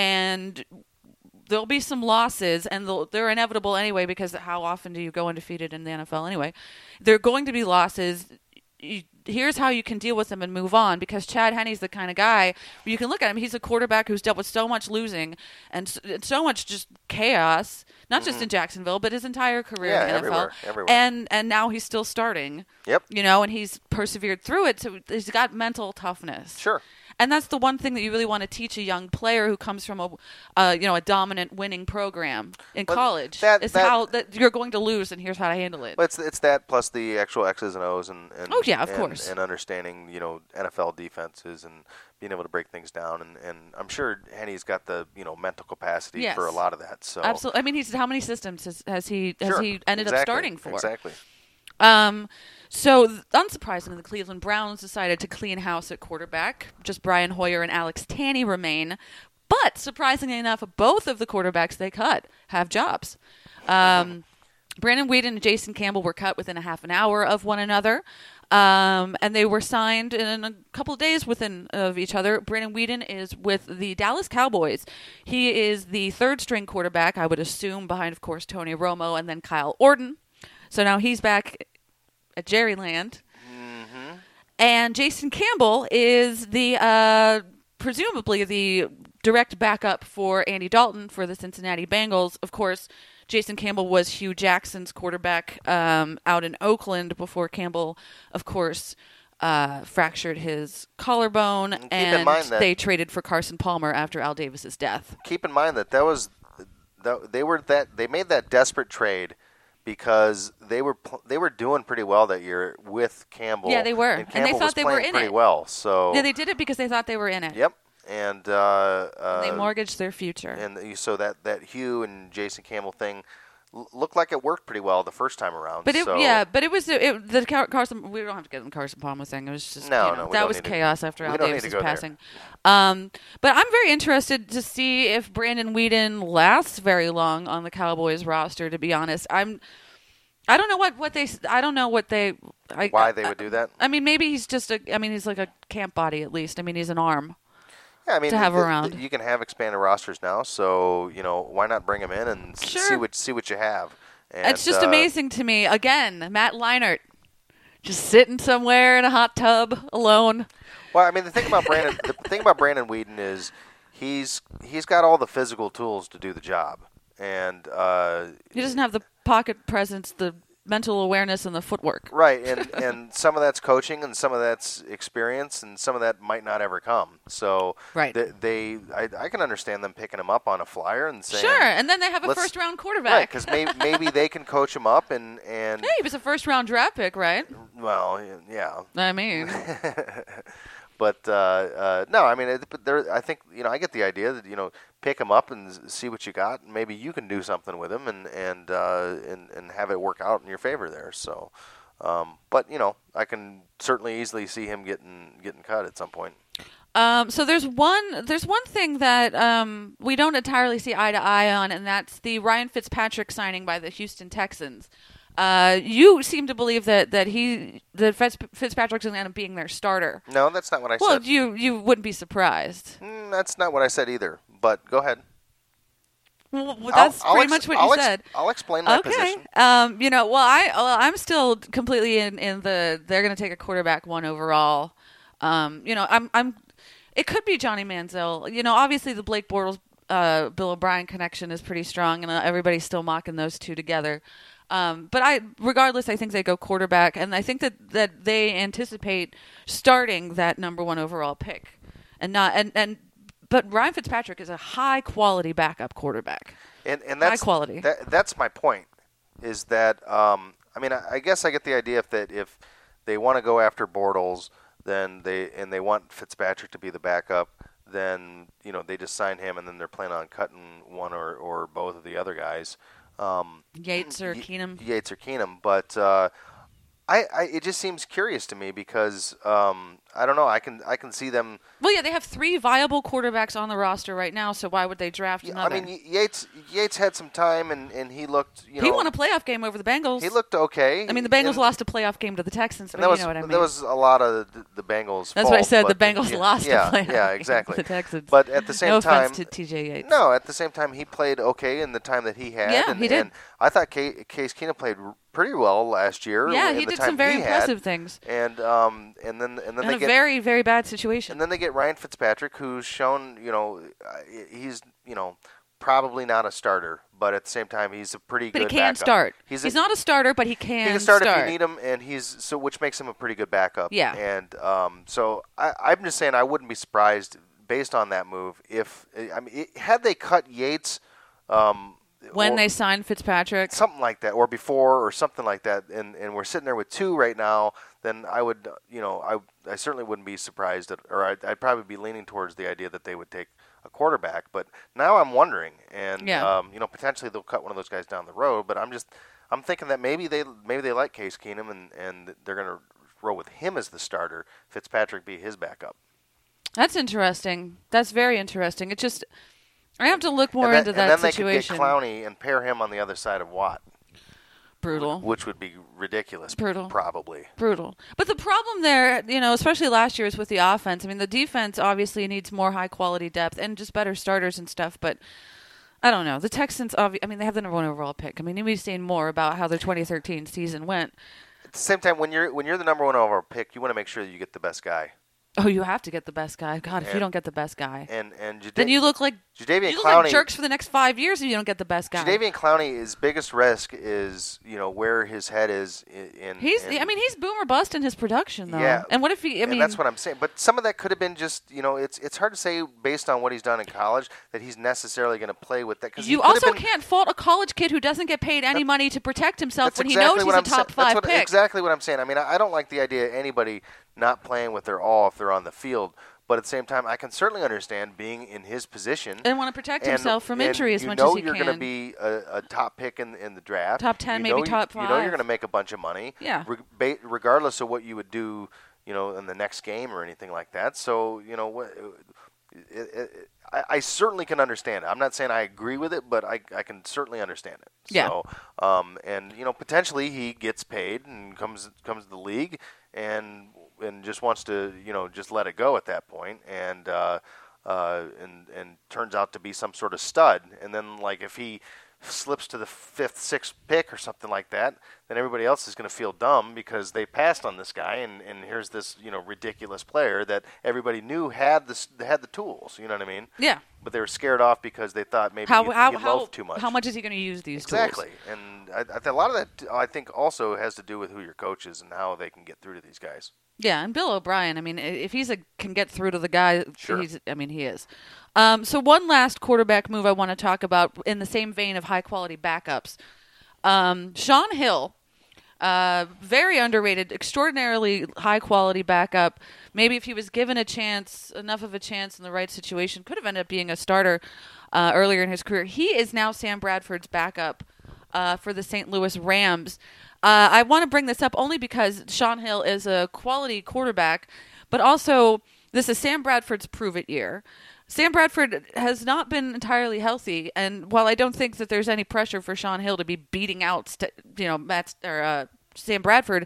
and there'll be some losses, and they're inevitable anyway because how often do you go undefeated in the N F L anyway? There are going to be losses. You, here's how you can deal with them and move on because Chad Henne's the kind of guy where you can look at him. He's a quarterback who's dealt with so much losing and, and so much just chaos, not mm-hmm. just in Jacksonville, but his entire career yeah, in the everywhere, N F L. Everywhere. And and now he's still starting. Yep. You know, and he's persevered through it. So he's got mental toughness. Sure. And that's the one thing that you really want to teach a young player who comes from a, uh, you know, a dominant winning program in but college. That, is that, how that you're going to lose, and here's how to handle it. Well, it's it's that plus the actual X's and O's and, and oh yeah, of and, course, and understanding you know N F L defenses and being able to break things down and, and I'm sure Henne's got the you know mental capacity yes. for a lot of that. So absolutely, I mean, he's how many systems has, has he has sure. he ended exactly. up starting for? Exactly. Um, so unsurprisingly, the Cleveland Browns decided to clean house at quarterback. Just Brian Hoyer and Alex Tanney remain. But surprisingly enough, both of the quarterbacks they cut have jobs. Um, Brandon Whedon and Jason Campbell were cut within a half an hour of one another. Um, and they were signed in a couple of days within of each other. Brandon Weeden is with the Dallas Cowboys. He is the third string quarterback, I would assume, behind, of course, Tony Romo and then Kyle Orton. So now he's back at Jerryland. Mm-hmm. And Jason Campbell is the uh, presumably the direct backup for Andy Dalton for the Cincinnati Bengals. Of course, Jason Campbell was Hugh Jackson's quarterback um, out in Oakland before Campbell, of course, uh, fractured his collarbone, And keep and in mind that- they traded for Carson Palmer after Al Davis's death. Keep in mind that that was that they were that they made that desperate trade because they were pl- they were doing pretty well that year with Campbell. Yeah, they were. and, And they Campbell thought was they were playing in pretty it. well. So Yeah, they did it because they thought they were in it. Yep, and uh, uh, They mortgaged their future. and you- so that that Hugh and Jason Campbell thing l- looked like it worked pretty well the first time around. But it, so, yeah, but it was it, the Car- Carson. We don't have to get in the Carson Palmer thing. It was just No, you no, know, we that don't was need to- chaos after we Al don't need to Davis's go there. passing. Um, but I'm very interested to see if Brandon Weeden lasts very long on the Cowboys roster. To be honest, I'm. I don't know what, what they. I don't know what they. I, why they would do that? I mean, maybe he's just a. I mean, he's like a camp body at least. I mean, he's an arm. Yeah, I mean, to have th- around. th- you can have expanded rosters now, so you know why not bring them in and s- see Sure. what see what you have. And, It's just uh, amazing to me. Again, Matt Leinart, just sitting somewhere in a hot tub alone. Well, I mean, the thing about Brandon, the thing about Brandon Weeden is he's he's got all the physical tools to do the job, and uh, He doesn't have the pocket presence, the mental awareness, and the footwork. right, and and some of that's coaching, and some of that's experience, and some of that might not ever come. So Right. they, they I, I can understand them picking him up on a flyer and saying, Sure, and then they have a let's- first-round right, quarterback. because maybe maybe they can coach him up, and and Hey, he was a first-round draft pick, right? well, yeah. I mean, But uh, uh, no, I mean, it, but there. I think you know. I get the idea that you know, pick him up and s- see what you got. And maybe you can do something with him and and uh, and and have it work out in your favor there. So, um, but you know, I can certainly easily see him getting getting cut at some point. um, so there's one there's one thing that um, we don't entirely see eye to eye on, and that's the Ryan Fitzpatrick signing by the Houston Texans. Uh, you seem to believe that that he that Fitz, Fitzpatrick's going to end up being their starter. No, that's not what I Well, said. you you wouldn't be surprised. Mm, that's not what I said either. But go ahead. Well, well, that's I'll- I'll pretty ex- much what I'll you ex- said. I'll explain my Okay. position. Um, you know, well, I well, I'm still completely in, in the they're going to take a quarterback one overall. Um, you know, I'm I'm. It could be Johnny Manziel. You know, obviously the Blake Bortles, uh, Bill O'Brien connection is pretty strong, and uh, everybody's still mocking those two together. Um, but I, regardless, I think they go quarterback, and I think that, that they anticipate starting that number one overall pick, and not and and. But Ryan Fitzpatrick is a high quality backup quarterback. And and that's High quality. That, that's my point. Is that um, I mean I, I guess I get the idea if that if they want to go after Bortles, then they and they want Fitzpatrick to be the backup, then you know they just sign him, and then they're planning on cutting one or, or both of the other guys, um, Yates or Y- Keenum. Yates or Keenum. But uh, I, I it just seems curious to me because um, I don't know. I can I can see them. Well, yeah, they have three viable quarterbacks on the roster right now, so why would they draft I another? mean, Y- Yates Yates had some time, and, and he looked you know he won a playoff game over the Bengals. he looked okay. I mean, the Bengals and, lost a playoff game to the Texans, but and that you was know what I mean. that was a lot of the, the Bengals. That's what I fault, said. The but Bengals yeah, lost yeah, a playoff yeah, game exactly. to the Texans. But at the same no time, offense to T J Yates. no, at the same time, he played okay in the time that he had. Yeah, and, he did. And I thought Case, Case Keenum played r- pretty well last year. Yeah, in he the did time some very he impressive had. things And um, and then and then in they a get very, very bad situation. and then they get Ryan Fitzpatrick, who's shown you know uh, he's you know probably not a starter, but at the same time he's a pretty but good he can backup. start. He's, He's, a, not a starter, but he can, he can start, if you need him, and he's so which makes him a pretty good backup. Yeah. And um, so I, I'm just saying I wouldn't be surprised based on that move if I mean it, had they cut Yates. Um, when or they signed Fitzpatrick. something like that, or before, or something like that, and, and we're sitting there with two right now, then I would, you know, I, I certainly wouldn't be surprised, at, or I'd, I'd probably be leaning towards the idea that they would take a quarterback. But now I'm wondering, and Yeah. um, you know, potentially they'll cut one of those guys down the road. But I'm just, I'm thinking that maybe they maybe they like Case Keenum, and, and they're going to roll with him as the starter. Fitzpatrick be his backup. That's interesting. That's very interesting. It just I have to look more and then, into that and then situation. they could get Clowney and pair him on the other side of Watt. Brutal. Which would be ridiculous. Brutal. Probably. Brutal. But the problem there, you know, especially last year, is with the offense. I mean, the defense obviously needs more high-quality depth and just better starters and stuff, but I don't know. The Texans, obvi- I mean, they have the number one overall pick. I mean, we've seen more about how their twenty thirteen season went. At the same time, when you're when you're the number one overall pick, you want to make sure that you get the best guy. Oh, you have to get the best guy. God, if and, you don't get the best guy. And and Jada- then you look like Jadeveon you look Clowney, like jerks for the next five years if you don't get the best guy. Jadeveon Clowney's biggest risk is, you know, where his head is in. He's, in, I mean, he's boomer bust in his production, though. Yeah. And what if he? I and mean, that's what I'm saying. But some of that could have been just, you know, it's it's hard to say based on what he's done in college that he's necessarily going to play with that. Cause you also been, can't fault a college kid who doesn't get paid any money to protect himself when exactly he knows he's I'm a top sa- five that's what, pick. Exactly what I'm saying. I mean, I, I don't like the idea of anybody not playing with their all if they're on the field. But at the same time, I can certainly understand being in his position and want to protect and, himself from and injury as you much know as he you're can. going to be a, a top pick in in the draft, top ten, you maybe know top you, five. You know you're going to make a bunch of money, yeah. Re- ba- regardless of what you would do, you know, in the next game or anything like that. So you know what. It, it, it, I, I certainly can understand it. I'm not saying I agree with it, but I, I can certainly understand it. Yeah. So, um, and you know, potentially he gets paid and comes comes to the league and and just wants to, you know, just let it go at that point, and uh, uh, and and turns out to be some sort of stud. And then, like, if he slips to the fifth, sixth pick or something like that, then everybody else is going to feel dumb because they passed on this guy, and, and here's this, you know, ridiculous player that everybody knew had this had the tools. You know what I mean? Yeah. But they were scared off because they thought maybe how he, how he how, loafed too much. How much is he going to use these exactly. tools? Exactly, and I, I th- a lot of that I think also has to do with who your coach is and how they can get through to these guys. Yeah, and Bill O'Brien, I mean, if he's a can get through to the guy, sure. he's, I mean, he is. Um, so one last quarterback move I want to talk about in the same vein of high-quality backups. Um, Sean Hill, uh, very underrated, extraordinarily high-quality backup. Maybe if he was given a chance, enough of a chance in the right situation, could have ended up being a starter uh, earlier in his career. He is now Sam Bradford's backup uh, for the Saint Louis Rams. Uh, I want to bring this up only because Sean Hill is a quality quarterback, but also this is Sam Bradford's prove-it year. Sam Bradford has not been entirely healthy, and while I don't think that there's any pressure for Sean Hill to be beating out, st- you know, Matt or uh, Sam Bradford,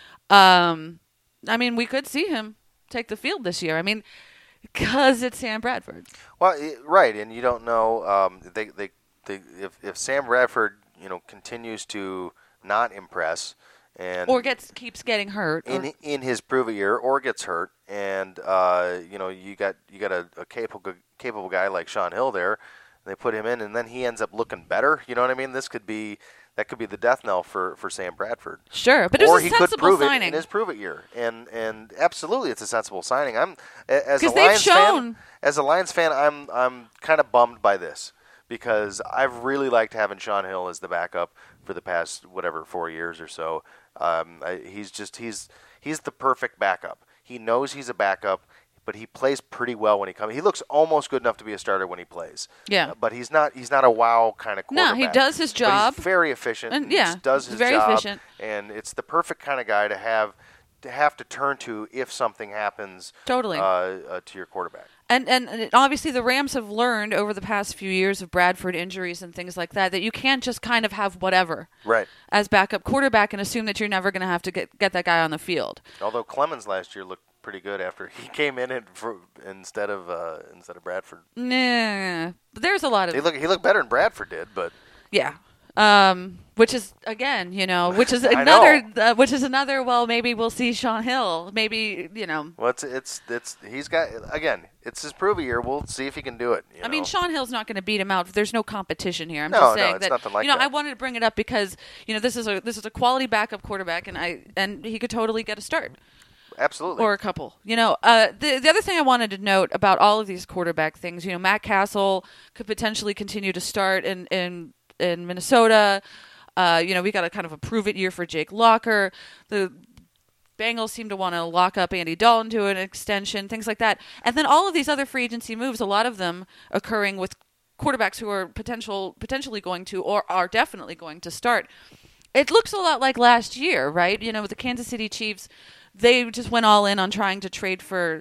um, I mean, we could see him take the field this year. I mean, because it's Sam Bradford. Well, it, right, and you don't know um, they, they, they, if if Sam Bradford, you know, continues to not impress, and or gets keeps getting hurt in or, in his prove it year, or gets hurt, and uh, you know you got you got a, a capable capable guy like Sean Hill there, and they put him in, and then he ends up looking better. You know what I mean? This could be that could be the death knell for, for Sam Bradford. Sure, but it or was a he sensible could prove signing. it in his prove it year, and and absolutely it's a sensible signing. I'm as a because they've Lions shown fan, as a Lions fan, I'm I'm kind of bummed by this. Because I've really liked having Sean Hill as the backup for the past whatever four years or so. Um, I, he's just he's he's the perfect backup. He knows he's a backup, but he plays pretty well when he comes. He looks almost good enough to be a starter when he plays. Yeah, uh, but he's not he's not a wow kind of quarterback. No, he does his job. But he's very efficient. And, and yeah, just does his very job. efficient. And it's the perfect kind of guy to have to have to turn to if something happens. Totally. Uh, uh, to your quarterback. And, and and obviously the Rams have learned over the past few years of Bradford injuries and things like that that you can't just kind of have whatever right. as backup quarterback and assume that you're never going to have to get, get that guy on the field. Although Clemens last year looked pretty good after he came in and for, instead of uh, instead of Bradford. Nah, but there's a lot of he looked he looked better than Bradford did, but yeah. Um, which is again, you know, which is I another, know. uh, which is another. Well, maybe we'll see Sean Hill. Maybe you know. Well, it's it's it's he's got again. It's his prove year. We'll see if he can do it. You I know? mean, Sean Hill's not going to beat him out. There's no competition here. I'm No, just no, saying it's that nothing like you know that. I wanted to bring it up because you know this is a this is a quality backup quarterback, and I and he could totally get a start. Absolutely. Or a couple. You know, uh, the the other thing I wanted to note about all of these quarterback things, you know, Matt Castle could potentially continue to start in in, in Minnesota. Uh, you know, we got a kind of a prove it year for Jake Locker. The Bengals seem to want to lock up Andy Dalton to an extension, things like that. And then all of these other free agency moves, a lot of them occurring with quarterbacks who are potential potentially going to or are definitely going to start. It looks a lot like last year, right? You know, with the Kansas City Chiefs, they just went all in on trying to trade for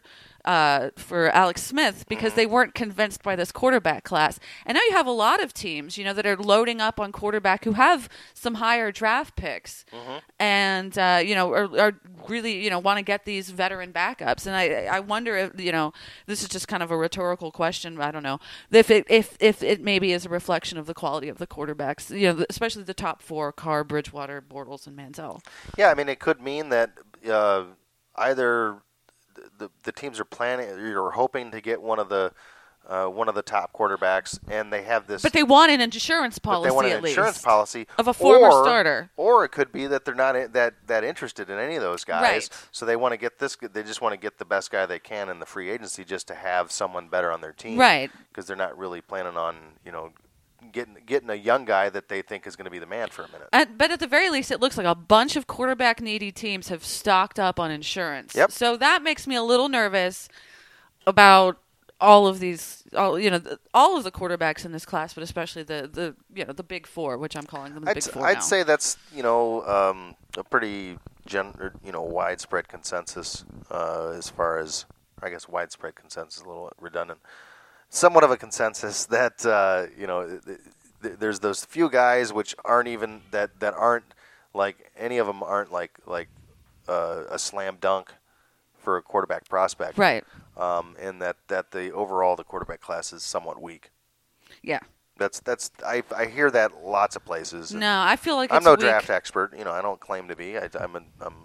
uh, for Alex Smith because they weren't convinced by this quarterback class. And now you have a lot of teams, you know, that are loading up on quarterback who have some higher draft picks Mm-hmm. and, uh, you know, are, are really, you know, want to get these veteran backups. And I, I wonder if, you know, this is just kind of a rhetorical question. I don't know if it, if, if it maybe is a reflection of the quality of the quarterbacks, you know, especially the top four, Carr, Bridgewater, Bortles, and Manziel. Yeah, I mean, it could mean that uh, either the the teams are planning, you're hoping to get one of the uh, one of the top quarterbacks, and they have this. But they want an insurance but policy they want an at insurance least policy of a former or, starter. Or it could be that they're not in, that that interested in any of those guys, Right. so they want to get this. They just want to get the best guy they can in the free agency, just to have someone better on their team, Right. Because they're not really planning on, you know, getting getting a young guy that they think is going to be the man for a minute. At, but at the very least, it looks like a bunch of quarterback needy teams have stocked up on insurance. Yep. So that makes me a little nervous about all of these, all you know, the, all of the quarterbacks in this class, but especially the, the you know the big four, which I'm calling them the I'd, big s- four I'd now. say that's you know um, a pretty gen- or, you know widespread consensus uh, as far as I guess widespread consensus is a little redundant. Somewhat of a consensus that uh, you know th- th- there's those few guys which aren't even that, that aren't like any of them aren't like like uh, a slam dunk for a quarterback prospect, Right. Um, and that, that the overall the quarterback class is somewhat weak. Yeah. That's that's I I hear that lots of places. and No, I feel like I'm it's no weak. draft expert. You know, I don't claim to be. I, I'm a, I'm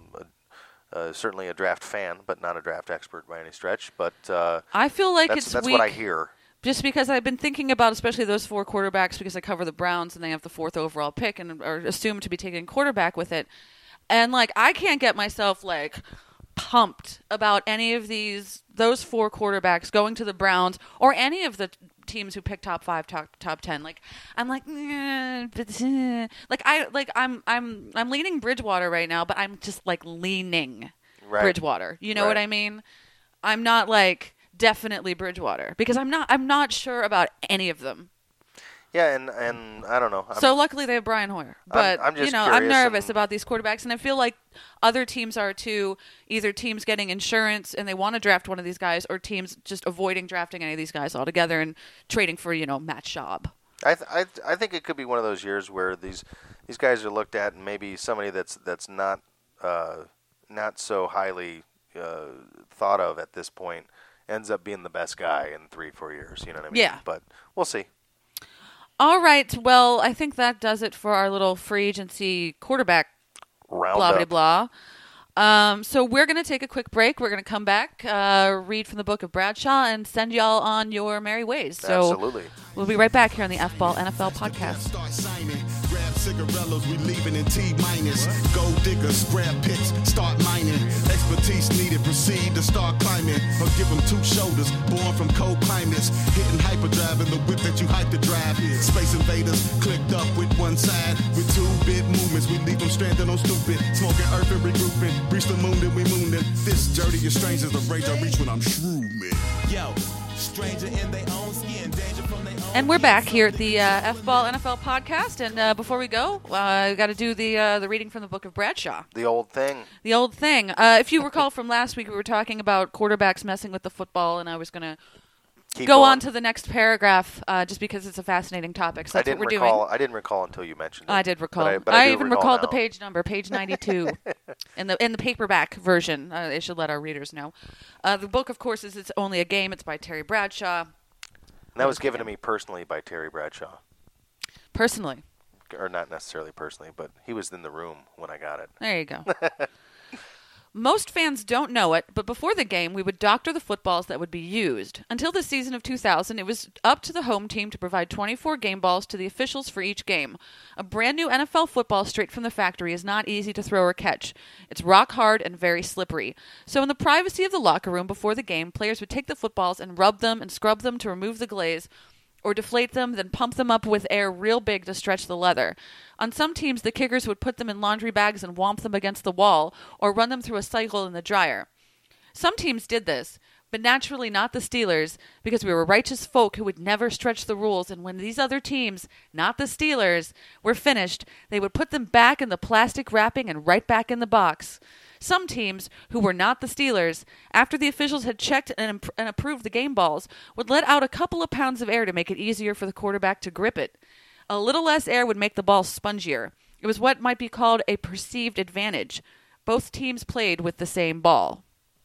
a, uh, certainly a draft fan, but not a draft expert by any stretch. But uh, I feel like that's it's that's weak. what I hear. Just because I've been thinking about especially those four quarterbacks because I cover the Browns and they have the fourth overall pick and are assumed to be taking quarterback with it. And, like, I can't get myself, like, pumped about any of these, those four quarterbacks going to the Browns or any of the t- teams who pick top five, top, top ten. Like, I'm like, "Eh, but, eh." like, I, like, I'm, I'm, I'm leaning Bridgewater right now, but I'm just, like, leaning Right. Bridgewater. You know what Right. I mean? I'm not, like, definitely Bridgewater because I'm not I'm not sure about any of them. Yeah, and and I don't know. I'm, so luckily they have Brian Hoyer, but I'm just you know I'm curious nervous and- about these quarterbacks, and I feel like other teams are too. Either teams getting insurance and they want to draft one of these guys, or teams just avoiding drafting any of these guys altogether and trading for you know Matt Schaub. I th- I th- I think it could be one of those years where these these guys are looked at, and maybe somebody that's that's not uh, not so highly uh, thought of at this point ends up being the best guy in three, four years. You know what I mean? Yeah. But we'll see. All right, well I think that does it for our little free agency quarterback Round blah blah up. blah. Um, so we're going to take a quick break. We're going to come back, uh, read from the book of Bradshaw, and send y'all on your merry ways. So Absolutely. we'll be right back here on the F-Ball N F L podcast. Start signing, grab cigarellos, we leaving in T minus. Gold diggers, grab pits, start mining. Expertise needed, proceed to start climbing. Or give them two shoulders, born from cold climates. Hitting hyperdrive in the whip that you hype to drive. Space invaders clicked up with one side. With two bit movements, we leave them stranded on stupid. Smoking earth and regrouping. Reach the moon, then we mooning. This dirty is strange as the rage I reach when I'm shrooming. Yo, stranger in their own skin, danger from their own And we're back here at the uh, F-Ball N F L podcast. And uh, before we go, uh, I got to do the uh, the reading from the book of Bradshaw. The old thing. The old thing. Uh, if you recall from last week, we were talking about quarterbacks messing with the football, and I was going to Keep go going. on to the next paragraph uh, just because it's a fascinating topic. So I that's didn't what we're recall. doing. I didn't recall until you mentioned it. I did recall. But I, but I, do even recall recalled the now. page number, page ninety-two, in the in the paperback version. Uh, they should let our readers know. Uh, the book, of course, is It's Only a Game. It's by Terry Bradshaw. And that was given to me personally by Terry Bradshaw, Personally, or not necessarily personally, but he was in the room when I got it. there you go. Most fans don't know it, but before the game, we would doctor the footballs that would be used. Until the season of two thousand, it was up to the home team to provide twenty-four game balls to the officials for each game. A brand new N F L football straight from the factory is not easy to throw or catch. It's rock hard and very slippery. So in the privacy of the locker room before the game, players would take the footballs and rub them and scrub them to remove the glaze, or deflate them, then pump them up with air real big to stretch the leather. On some teams, the kickers would put them in laundry bags and womp them against the wall, or run them through a cycle in the dryer. Some teams did this, but naturally not the Steelers, because we were righteous folk who would never stretch the rules, and when these other teams, not the Steelers, were finished, they would put them back in the plastic wrapping and right back in the box. Some teams, who were not the Steelers, after the officials had checked and, imp- and approved the game balls, would let out a couple of pounds of air to make it easier for the quarterback to grip it. A little less air would make the ball spongier. It was what might be called a perceived advantage. Both teams played with the same ball.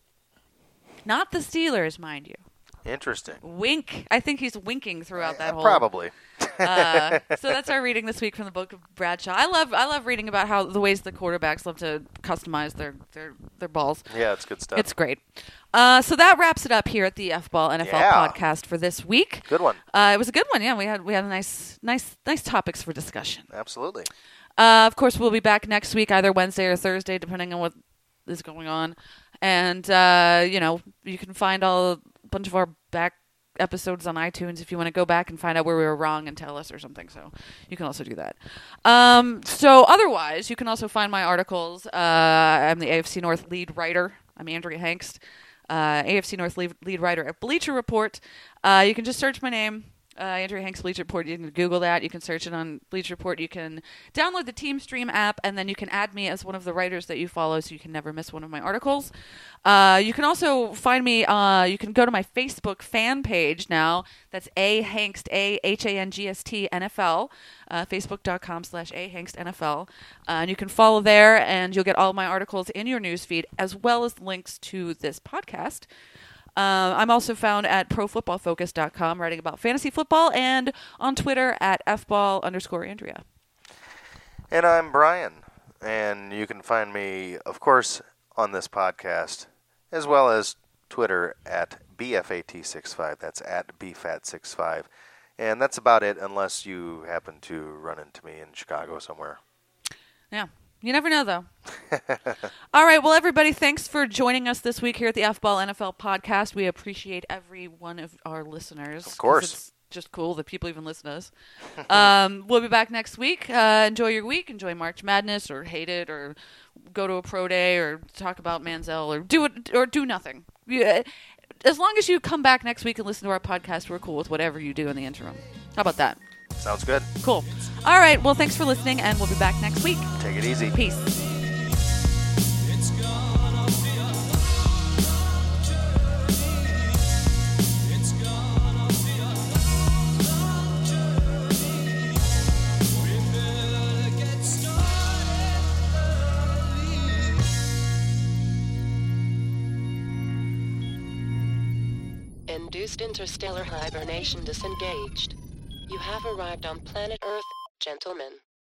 Not the Steelers, mind you. Interesting. Wink. I think he's winking throughout that Uh, whole. Probably. uh, so that's our reading this week from the book of Bradshaw. I love I love reading about how the ways the quarterbacks love to customize their their, their balls. Yeah, it's good stuff. It's great. Uh, so that wraps it up here at the F-Ball N F L Yeah. podcast for this week. Good one. Uh, it was a good one. Yeah, we had we had a nice nice nice topics for discussion. Absolutely. Uh, of course, we'll be back next week, either Wednesday or Thursday, depending on what is going on. And uh, you know, you can find all a bunch of our back episodes on iTunes if you want to go back and find out where we were wrong and tell us or something. So you can also do that. Um, so otherwise, you can also find my articles. Uh, I'm the A F C North lead writer. I'm Andrea Hengst, uh, A F C North lead, lead writer at Bleacher Report. Uh, you can just search my name. Uh, Andrea Hengst Bleacher Report. You can Google that. You can search it on Bleacher Report. You can download the TeamStream app, and then you can add me as one of the writers that you follow, so you can never miss one of my articles. Uh, you can also find me. Uh, you can go to my Facebook fan page now. That's A Hengst, A H A N G S T N F L. Uh, Facebook.com slash A Hengst N F L. Uh, and you can follow there, and you'll get all of my articles in your newsfeed, as well as links to this podcast. Uh, I'm also found at pro football focus dot com, writing about fantasy football, and on Twitter at fball underscore Andrea. And I'm Brian, and you can find me, of course, on this podcast, as well as Twitter at B F A T sixty-five. That's at B F A T sixty-five. And that's about it, unless you happen to run into me in Chicago somewhere. Yeah. You never know, though. All right. Well, everybody, thanks for joining us this week here at the F-Ball N F L podcast. We appreciate every one of our listeners. Of course. It's just cool that people even listen to us. um, we'll be back next week. Uh, enjoy your week. Enjoy March Madness, or hate it, or go to a pro day, or talk about Manziel, or do it, or do nothing. Yeah. As long as you come back next week and listen to our podcast, we're cool with whatever you do in the interim. How about that? Sounds good. Cool. All right. Well, thanks for listening, and we'll be back next week. Take it easy. Peace. It's gonna be a long journey. It's gonna be a long journey. We better get started early. Induced interstellar hibernation disengaged. You have arrived on planet Earth, gentlemen.